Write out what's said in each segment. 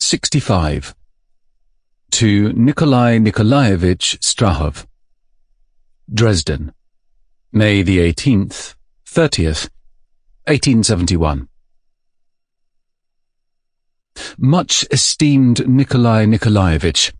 65. To Nikolai Nikolaevich Strahov. Dresden, May the 18th, 30th, 1871. Much esteemed Nikolai Nikolaevich,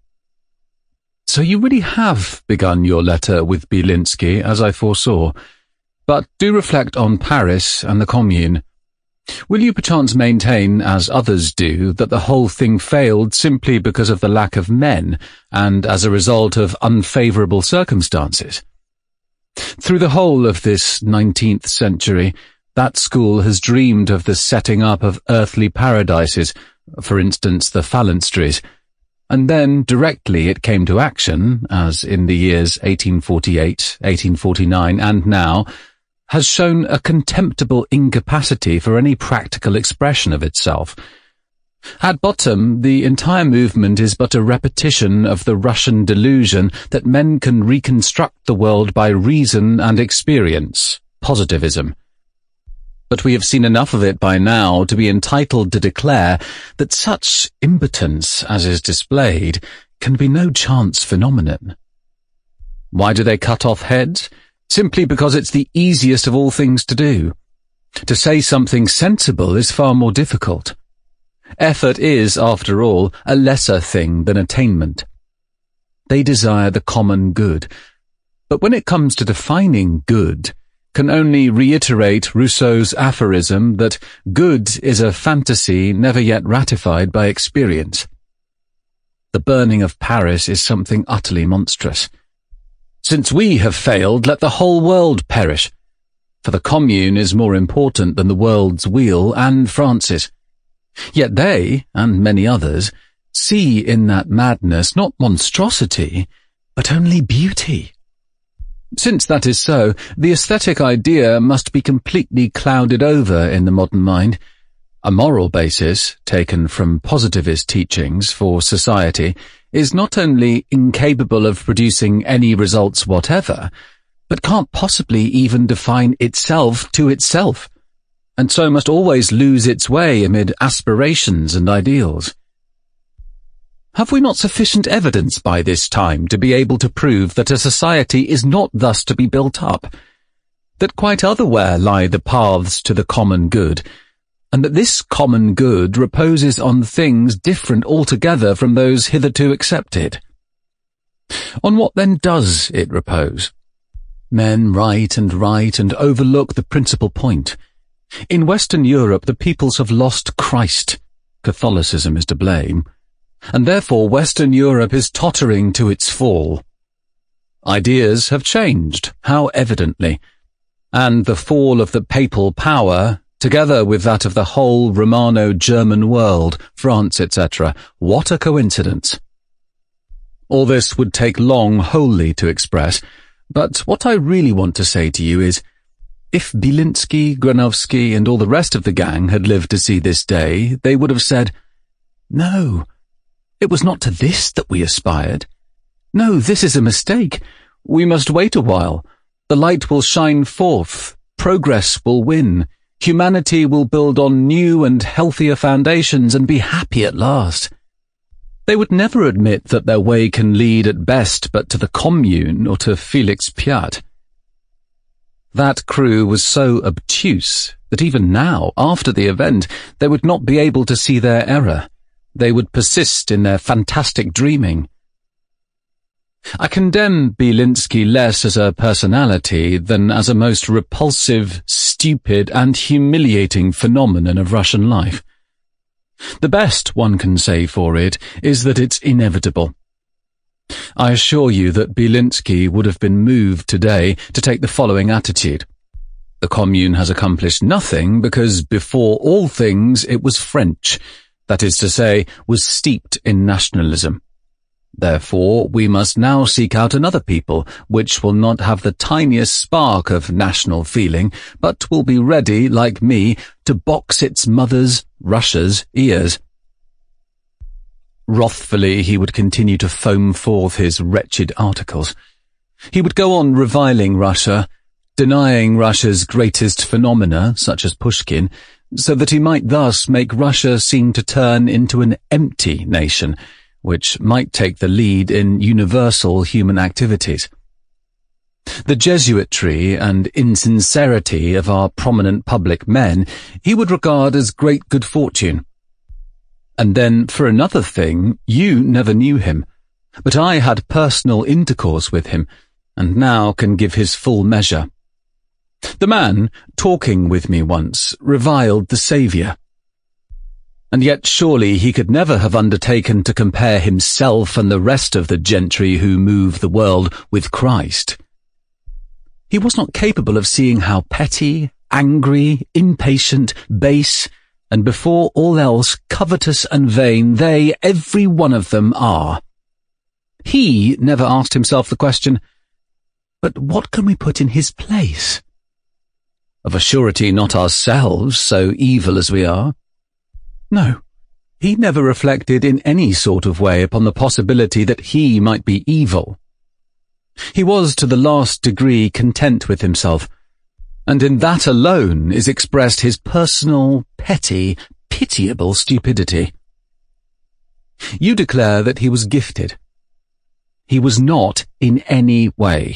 so you really have begun your letter with Belinsky, as I foresaw, but do reflect on Paris and the Commune. Will you perchance maintain, as others do, that the whole thing failed simply because of the lack of men, and as a result of unfavourable circumstances? Through the whole of this 19th century, that school has dreamed of the setting up of earthly paradises, for instance the phalansteries, and then directly it came to action, as in the years 1848, 1849, and now, has shown a contemptible incapacity for any practical expression of itself. At bottom, the entire movement is but a repetition of the Russian delusion that men can reconstruct the world by reason and experience, positivism. But we have seen enough of it by now to be entitled to declare that such impotence as is displayed can be no chance phenomenon. Why do they cut off heads? Simply because it's the easiest of all things to do. To say something sensible is far more difficult. Effort is, after all, a lesser thing than attainment. They desire the common good, but when it comes to defining good, can only reiterate Rousseau's aphorism that good is a fantasy never yet ratified by experience. The burning of Paris is something utterly monstrous. Since we have failed, let the whole world perish, for the Commune is more important than the world's wheel and France's. Yet they, and many others, see in that madness not monstrosity, but only beauty. Since that is so, the aesthetic idea must be completely clouded over in the modern mind. A moral basis, taken from positivist teachings for society, is not only incapable of producing any results whatever, but can't possibly even define itself to itself, and so must always lose its way amid aspirations and ideals. Have we not sufficient evidence by this time to be able to prove that a society is not thus to be built up, that quite otherwhere lie the paths to the common good, and that this common good reposes on things different altogether from those hitherto accepted? On what then does it repose? Men write and overlook the principal point. In Western Europe the peoples have lost Christ. Catholicism is to blame, and therefore Western Europe is tottering to its fall. Ideas have changed, how evidently, and the fall of the papal power, together with that of the whole Romano-German world, France, etc., what a coincidence! All this would take long wholly to express, but what I really want to say to you is, if Belinsky, Granovsky, and all the rest of the gang had lived to see this day, they would have said, "No, it was not to this that we aspired. No, this is a mistake. We must wait a while. The light will shine forth. Progress will win. Humanity will build on new and healthier foundations and be happy at last." They would never admit that their way can lead at best but to the Commune or to Felix Pyat. That crew was so obtuse that even now, after the event, they would not be able to see their error. They would persist in their fantastic dreaming. I condemn Belinsky less as a personality than as a most repulsive, stupid, and humiliating phenomenon of Russian life. The best one can say for it is that it's inevitable. I assure you that Belinsky would have been moved today to take the following attitude. The Commune has accomplished nothing because before all things it was French, that is to say, was steeped in nationalism. Therefore, we must now seek out another people which will not have the tiniest spark of national feeling, but will be ready, like me, to box its mother's, Russia's, ears. Wrathfully he would continue to foam forth his wretched articles. He would go on reviling Russia, denying Russia's greatest phenomena, such as Pushkin, so that he might thus make Russia seem to turn into an empty nation, which might take the lead in universal human activities. The Jesuitry and insincerity of our prominent public men he would regard as great good fortune. And then, for another thing, you never knew him, but I had personal intercourse with him, and now can give his full measure. The man, talking with me once, reviled the Saviour. And yet surely he could never have undertaken to compare himself and the rest of the gentry who move the world with Christ. He was not capable of seeing how petty, angry, impatient, base, and before all else covetous and vain they, every one of them, are. He never asked himself the question, but what can we put in his place? Of a surety not ourselves, so evil as we are. No, he never reflected in any sort of way upon the possibility that he might be evil. He was to the last degree content with himself, and in that alone is expressed his personal, petty, pitiable stupidity. You declare that he was gifted. He was not in any way.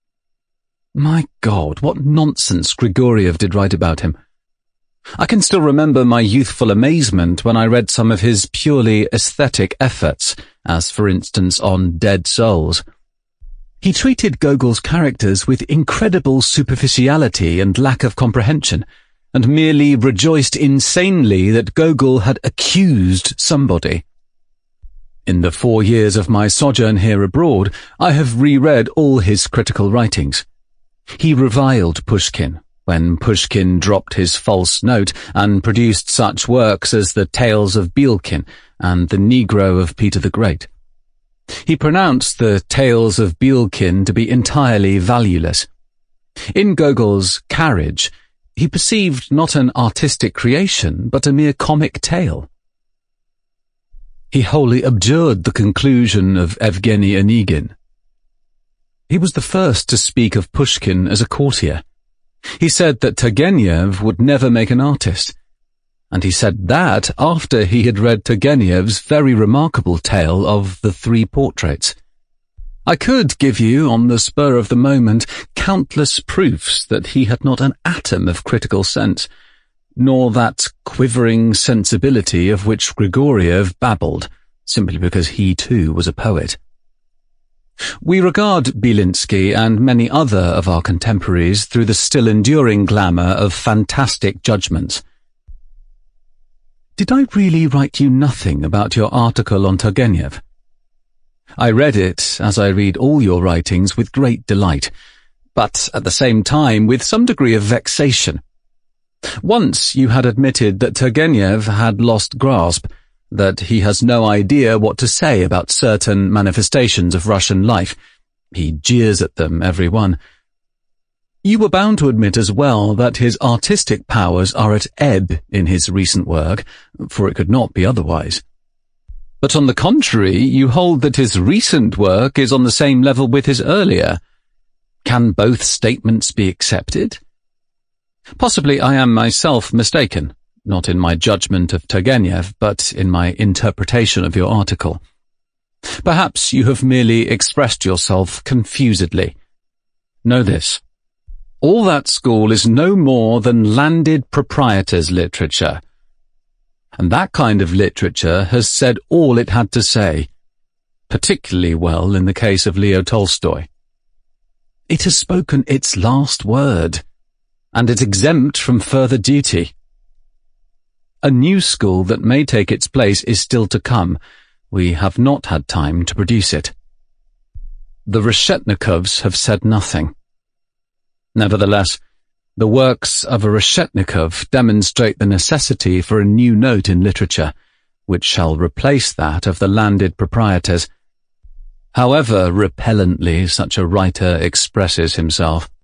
My God, what nonsense Grigoriev did write about him. I can still remember my youthful amazement when I read some of his purely aesthetic efforts, as for instance on Dead Souls. He treated Gogol's characters with incredible superficiality and lack of comprehension, and merely rejoiced insanely that Gogol had accused somebody. In the 4 years of my sojourn here abroad, I have reread all his critical writings. He reviled Pushkin, when Pushkin dropped his false note and produced such works as the Tales of Bielkin and the Negro of Peter the Great. He pronounced the Tales of Bielkin to be entirely valueless. In Gogol's Carriage, he perceived not an artistic creation, but a mere comic tale. He wholly abjured the conclusion of Evgeny Onegin. He was the first to speak of Pushkin as a courtier. He said that Turgenev would never make an artist, and he said that after he had read Turgenev's very remarkable tale of the 3 portraits. I could give you, on the spur of the moment, countless proofs that he had not an atom of critical sense, nor that quivering sensibility of which Grigoriev babbled, simply because he too was a poet. We regard Belinsky and many other of our contemporaries through the still enduring glamour of fantastic judgments. Did I really write you nothing about your article on Turgenev? I read it, as I read all your writings, with great delight, but at the same time with some degree of vexation. Once you had admitted that Turgenev had lost grasp, that he has no idea what to say about certain manifestations of Russian life. He jeers at them, every one. You were bound to admit as well that his artistic powers are at ebb in his recent work, for it could not be otherwise. But on the contrary, you hold that his recent work is on the same level with his earlier. Can both statements be accepted? Possibly I am myself mistaken, not in my judgment of Turgenev, but in my interpretation of your article. Perhaps you have merely expressed yourself confusedly. Know this. All that school is no more than landed proprietors' literature. And that kind of literature has said all it had to say, particularly well in the case of Leo Tolstoy. It has spoken its last word, and is exempt from further duty. A new school that may take its place is still to come. We have not had time to produce it. The Reshetnikovs have said nothing. Nevertheless, the works of a Reshetnikov demonstrate the necessity for a new note in literature, which shall replace that of the landed proprietors, however repellently such a writer expresses himself.